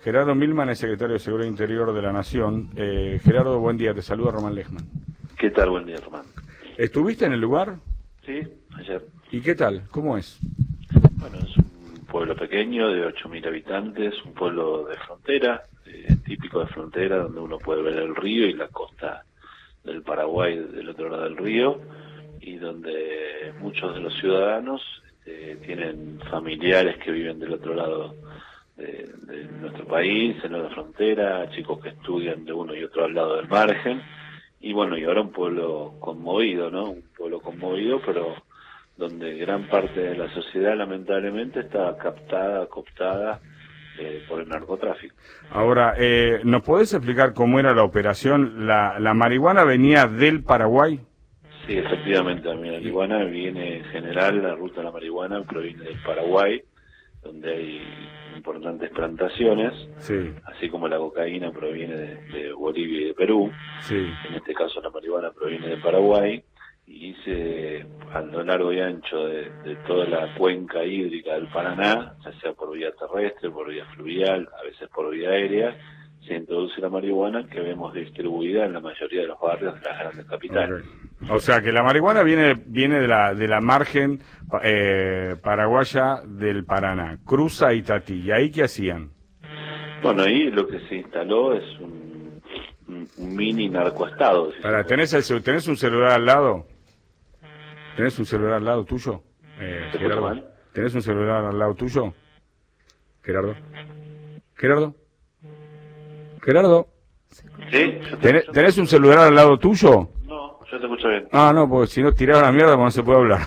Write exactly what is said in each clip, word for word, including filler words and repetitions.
Gerardo Milman es secretario de Seguridad Interior de la Nación. Eh, Gerardo, buen día, te saluda Román Lechman. ¿Qué tal? Buen día, Román. ¿Estuviste en el lugar? Sí, ayer. ¿Y qué tal? ¿Cómo es? Bueno, es un pueblo pequeño de ocho mil habitantes, un pueblo de frontera, eh, típico de frontera, donde uno puede ver el río y la costa del Paraguay del otro lado del río, y donde muchos de los ciudadanos eh, tienen familiares que viven del otro lado de, de nuestro país, en la frontera, chicos que estudian de uno y otro al lado del margen, y bueno, y ahora un pueblo conmovido, ¿no? Un pueblo conmovido, pero donde gran parte de la sociedad lamentablemente está captada, cooptada eh, por el narcotráfico. Ahora, eh, ¿nos podés explicar cómo era la operación? ¿La, la marihuana venía del Paraguay? Sí, efectivamente, la marihuana viene en general, la ruta de la marihuana proviene del Paraguay, donde hay importantes plantaciones, sí. Así como la cocaína proviene de, de Bolivia y de Perú, sí. En este caso la marihuana proviene de Paraguay, y se, a lo largo y ancho de, de toda la cuenca hídrica del Paraná, ya sea por vía terrestre, por vía fluvial, a veces por vía aérea, se introduce la marihuana que vemos distribuida en la mayoría de los barrios de las grandes capitales. Okay. O sea que la marihuana viene viene de la de la margen eh, paraguaya del Paraná, cruza Itatí. ¿Y ahí qué hacían? Bueno, ahí lo que se instaló es un, un, un mini narcoestado. Si Para, ¿tenés, el, ¿Tenés un celular al lado? ¿Tenés un celular al lado tuyo? Eh, Gerardo, ¿tenés un celular al lado tuyo? Gerardo. Gerardo. Gerardo. ¿Sí? ¿Tenés, ¿Tenés un celular al lado tuyo? No, yo te escucho bien. Ah, no, porque si no tiraba la mierda, pues no se puede hablar.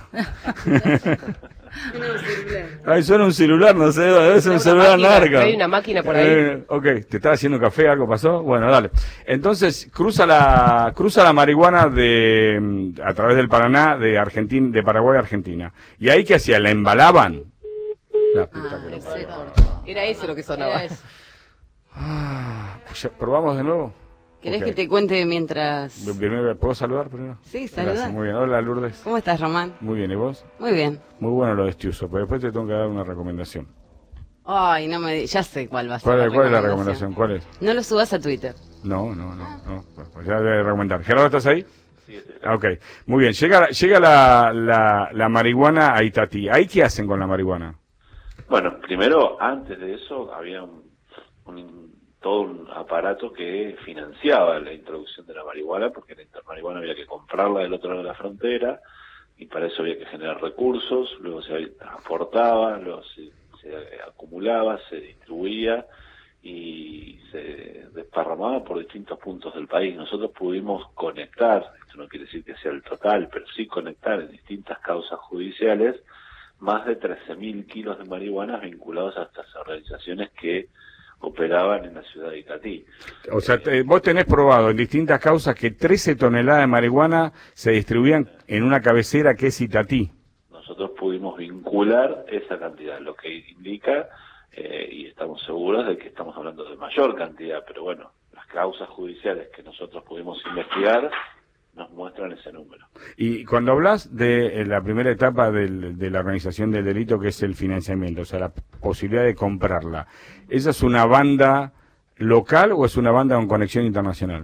Ay, suena un celular, no sé, debe ser un celular narca. Hay una máquina por ahí. Eh, ok, ¿te estaba haciendo café? ¿Algo pasó? Bueno, dale. Entonces, cruza la cruza la marihuana de a través del Paraná, de Argentina, de Paraguay a Argentina. ¿Y ahí qué hacía? ¿La embalaban? La puta ah, que lo parió. Era eso lo que sonaba. Ah, pues probamos de nuevo. ¿Querés okay. que te cuente mientras...? ¿Puedo saludar primero? Sí, saludar. Gracias, muy bien. Hola, Lourdes. ¿Cómo estás, Román? Muy bien, ¿y vos? Muy bien. Muy bueno lo de Estiuso, pero después te tengo que dar una recomendación. Ay, no me... Ya sé cuál va a ser ¿Cuál, la ¿cuál es la recomendación? recomendación? ¿Cuál es? No lo subas a Twitter. No, no, no. no. Pues ya debe recomendar. Gerardo, ¿estás ahí? Sí, estoy. Ok, muy bien. Llega, llega la, la, la marihuana a Itatí. ¿Ahí qué hacen con la marihuana? Bueno, primero, antes de eso, había un... un todo un aparato que financiaba la introducción de la marihuana, porque la marihuana había que comprarla del otro lado de la frontera, y para eso había que generar recursos, luego se transportaba, luego se, se acumulaba, se distribuía y se desparramaba por distintos puntos del país. Nosotros pudimos conectar, esto no quiere decir que sea el total, pero sí conectar en distintas causas judiciales más de trece mil kilos de marihuana vinculados a estas organizaciones que operaban en la ciudad de Itatí. O sea, te, vos tenés probado en distintas causas que trece toneladas de marihuana se distribuían en una cabecera que es Itatí. Nosotros pudimos vincular esa cantidad, lo que indica, eh, y estamos seguros de que estamos hablando de mayor cantidad, pero bueno, las causas judiciales que nosotros pudimos investigar nos muestran ese número. Y cuando hablas de la primera etapa del, de la organización del delito, que es el financiamiento, o sea, la posibilidad de comprarla, ¿esa es una banda local o es una banda con conexión internacional?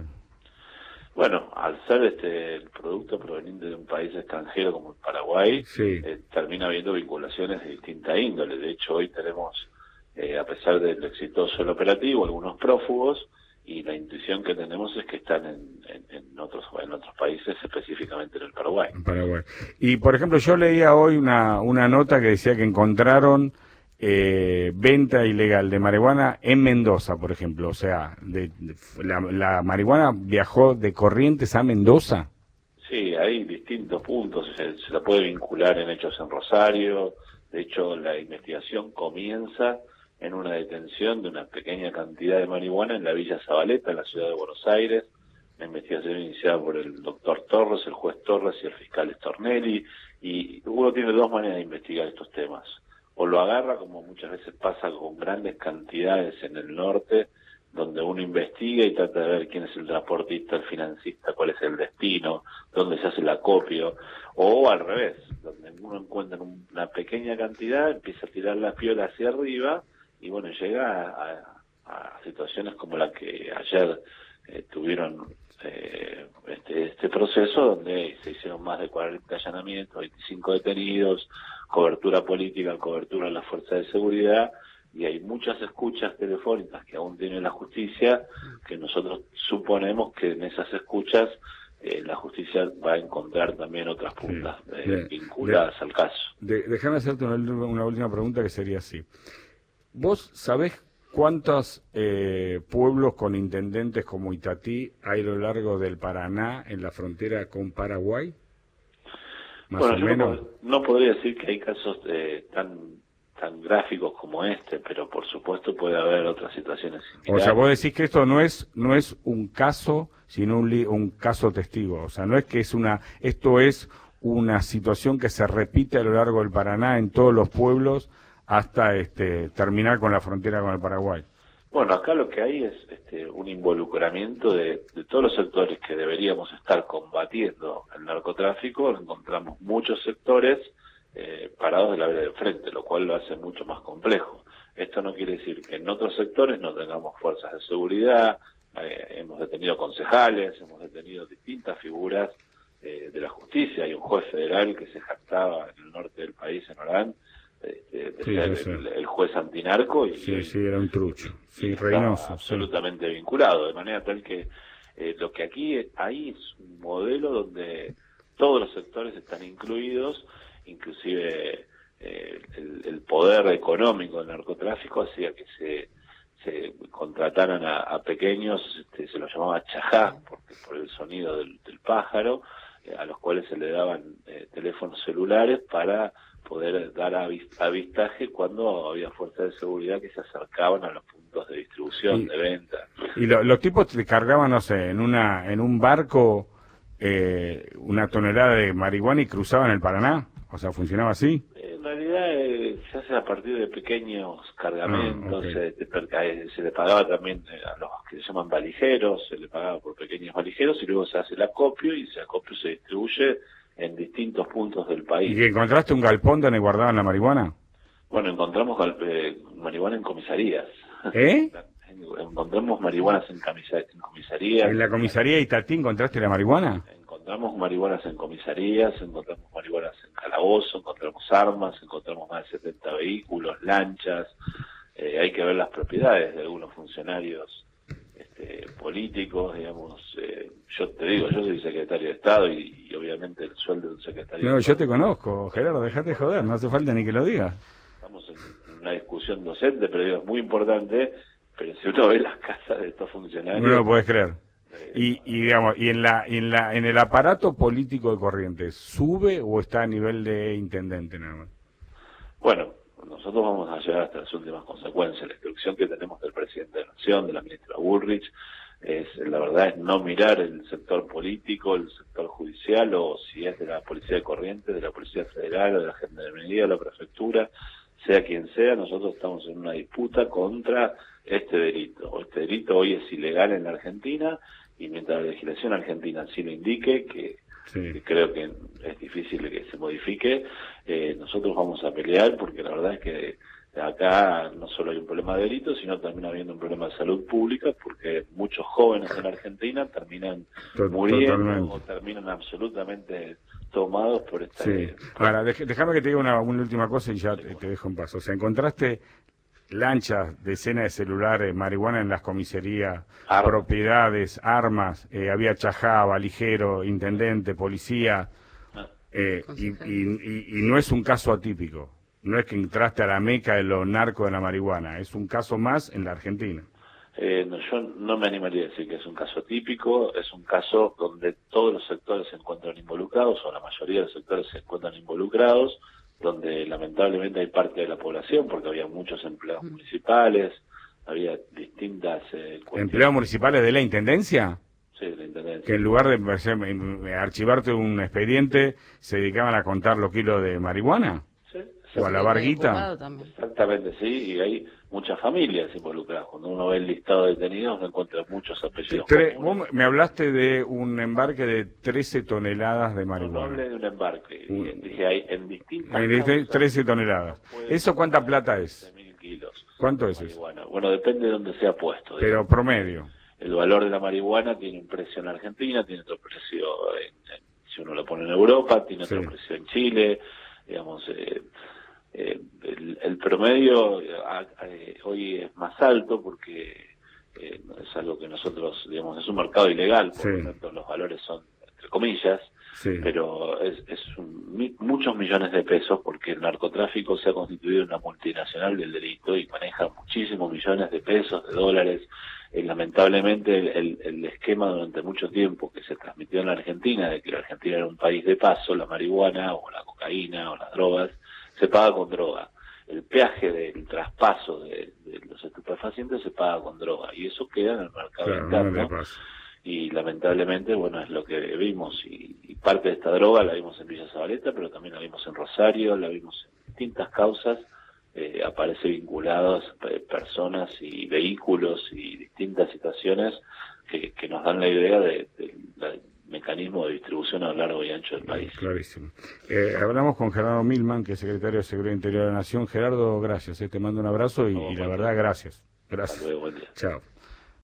Bueno, al ser este el producto proveniente de un país extranjero como el Paraguay, sí. eh, termina habiendo vinculaciones de distinta índole. De hecho, hoy tenemos, eh, a pesar del exitoso del operativo, algunos prófugos, y la intuición que tenemos es que están en, en, en otros en otros países, específicamente en el Paraguay. En Paraguay. Y, por ejemplo, yo leía hoy una, una nota que decía que encontraron eh, venta ilegal de marihuana en Mendoza, por ejemplo. O sea, de, de, la, la marihuana viajó de Corrientes a Mendoza. Sí, hay distintos puntos. Se, se la puede vincular en hechos en Rosario. De hecho, la investigación comienza en una detención de una pequeña cantidad de marihuana en la Villa Zabaleta, en la ciudad de Buenos Aires, una investigación iniciada por el doctor Torres, el juez Torres y el fiscal Stornelli, y uno tiene dos maneras de investigar estos temas. O lo agarra, como muchas veces pasa con grandes cantidades en el norte, donde uno investiga y trata de ver quién es el transportista, el financista, cuál es el destino, dónde se hace el acopio, o al revés, donde uno encuentra una pequeña cantidad, empieza a tirar la piola hacia arriba, y bueno, llega a, a, a situaciones como la que ayer eh, tuvieron eh, este, este proceso, donde se hicieron más de cuarenta allanamientos, veinticinco detenidos, cobertura política, cobertura en las fuerzas de seguridad, y hay muchas escuchas telefónicas que aún tiene la justicia, que nosotros suponemos que en esas escuchas eh, la justicia va a encontrar también otras puntas sí, eh, de, vinculadas de, al caso. De, déjame hacerte una, una última pregunta que sería así. ¿Vos sabés cuántos eh, pueblos con intendentes como Itatí hay a lo largo del Paraná en la frontera con Paraguay? Más bueno, o yo menos. No, no podría decir que hay casos eh, tan tan gráficos como este, pero por supuesto puede haber otras situaciones similares. O sea, vos decís que esto no es no es un caso, sino un, li, un caso testigo. O sea, no es que es una, esto es una situación que se repite a lo largo del Paraná en todos los pueblos hasta este terminar con la frontera con el Paraguay. Bueno, acá lo que hay es este, un involucramiento de, de todos los sectores que deberíamos estar combatiendo el narcotráfico. Encontramos muchos sectores Eh, parados de la vereda de frente, lo cual lo hace mucho más complejo. Esto no quiere decir que en otros sectores no tengamos fuerzas de seguridad, eh, hemos detenido concejales, hemos detenido distintas figuras eh, de la justicia. Hay un juez federal que se jactaba en el norte del país, en Orán, eh, de, de sí, ser el, el juez antinarco, y sí, sí, era un trucho, sí, Reynoso, absolutamente sí. vinculado, de manera tal que eh, lo que aquí hay es un modelo donde todos los sectores están incluidos. Inclusive eh, el, el poder económico del narcotráfico hacía que se, se contrataran a, a pequeños, este, se los llamaba chajá, porque por el sonido del, del pájaro, eh, a los cuales se le daban eh, teléfonos celulares para poder dar avist avistaje cuando había fuerzas de seguridad que se acercaban a los puntos de distribución, y, de venta. Y lo, los tipos te cargaban, no sé, en una en un barco eh, una tonelada de marihuana y cruzaban el Paraná. O sea, ¿funcionaba así? En realidad eh, se hace a partir de pequeños cargamentos, ah, okay. se, se le pagaba también a los que se llaman valijeros, se le pagaba por pequeños valijeros y luego se hace el acopio y ese acopio se distribuye en distintos puntos del país. ¿Y que encontraste un galpón donde guardaban la marihuana? Bueno, encontramos eh, marihuana en comisarías. ¿Eh? Encontramos marihuanas en, en comisarías. ¿En la comisaría Itatí encontraste la marihuana? Encontramos marihuanas en comisarías, encontramos marihuanas en calabozo, encontramos armas, encontramos más de setenta vehículos, lanchas. Eh, hay que ver las propiedades de algunos funcionarios este, políticos, digamos. Eh, yo te digo, yo soy secretario de Estado y, y obviamente el sueldo de un secretario no, de Estado... yo te conozco, Gerardo, dejate joder, no hace falta ni que lo digas. Estamos en una discusión docente, pero digo, es muy importante, pero si uno ve las casas de estos funcionarios... No lo podés creer. Y, y digamos, y en la, en la, en el aparato político de Corrientes, ¿sube o está a nivel de intendente nada más? Bueno, nosotros vamos a llegar hasta las últimas consecuencias. La instrucción que tenemos del presidente de la Nación, de la ministra Bullrich, es, la verdad es no mirar el sector político, el sector judicial, o si es de la Policía de Corrientes, de la Policía Federal, o de la Gendarmería, o la Prefectura, sea quien sea. Nosotros estamos en una disputa contra este delito. Este delito hoy es ilegal en la Argentina, y mientras la legislación argentina así lo indique, que, sí. que creo que es difícil que se modifique, eh, nosotros vamos a pelear, porque la verdad es que acá no solo hay un problema de delito, sino también habiendo un problema de salud pública, porque muchos jóvenes en la Argentina terminan Tot muriendo totalmente. o terminan absolutamente tomados por esta... Sí. Ahora, déjame que te diga una, una última cosa y ya sí, te, te dejo en paz. O sea, encontraste lanchas, decenas de celulares, marihuana en las comisarías, armas. propiedades, armas, eh, había chajá, valijero, intendente, policía, eh, y, y, y, y no es un caso atípico, no es que entraste a la meca de los narcos de la marihuana, es un caso más en la Argentina. Eh, no, yo no me animaría a decir que es un caso típico, es un caso donde todos los sectores se encuentran involucrados, o la mayoría de los sectores se encuentran involucrados, donde lamentablemente hay parte de la población, porque había muchos empleados municipales, había distintas... Eh, ¿Empleados municipales de la Intendencia? Sí, de la Intendencia. Que en lugar de archivarte un expediente, se dedicaban a contar los kilos de marihuana. Sí. O a la barguita. Exactamente, sí, y hay muchas familias involucradas. Cuando uno ve el listado de detenidos, se encuentran muchos apellidos. Tre vos me hablaste de un embarque de trece toneladas de marihuana. No, no hablé de un embarque, un... dije, hay en distintas en trece toneladas. ¿Eso cuánta plata es? mil kilos. ¿Cuánto es eso? Bueno, bueno, depende de dónde sea puesto. Pero digamos. promedio. El valor de la marihuana tiene un precio en Argentina, tiene otro precio en, en, si uno lo pone en Europa, tiene otro Sí. precio en Chile, digamos, eh, eh, el, el promedio a, a, hoy es más alto porque eh, es algo que nosotros, digamos, es un mercado ilegal, por Sí. lo tanto los valores son, entre comillas, Sí. pero es, es un, mi, muchos millones de pesos porque el narcotráfico se ha constituido en una multinacional del delito y maneja muchísimos millones de pesos, de dólares. Eh, lamentablemente el, el, el esquema durante mucho tiempo que se transmitió en la Argentina, de que la Argentina era un país de paso, la marihuana o la cocaína o las drogas, se paga con droga. El peaje del traspaso de, de los estupefacientes se paga con droga y eso queda en el mercado Claro, interno. no le pasa. Y lamentablemente, bueno, es lo que vimos y, y parte de esta droga la vimos en Villa Zabaleta, pero también la vimos en Rosario, la vimos en distintas causas, eh, aparece vinculados eh, personas y vehículos y distintas situaciones que, que nos dan la idea de, de, del mecanismo de distribución a lo largo y ancho del país. Clarísimo. Eh, hablamos con Gerardo Milman, que es secretario de Seguridad Interior de la Nación. Gerardo, gracias, eh, te mando un abrazo y, No, y la buen verdad, día. gracias. Hasta Gracias. luego, buen día. Chao.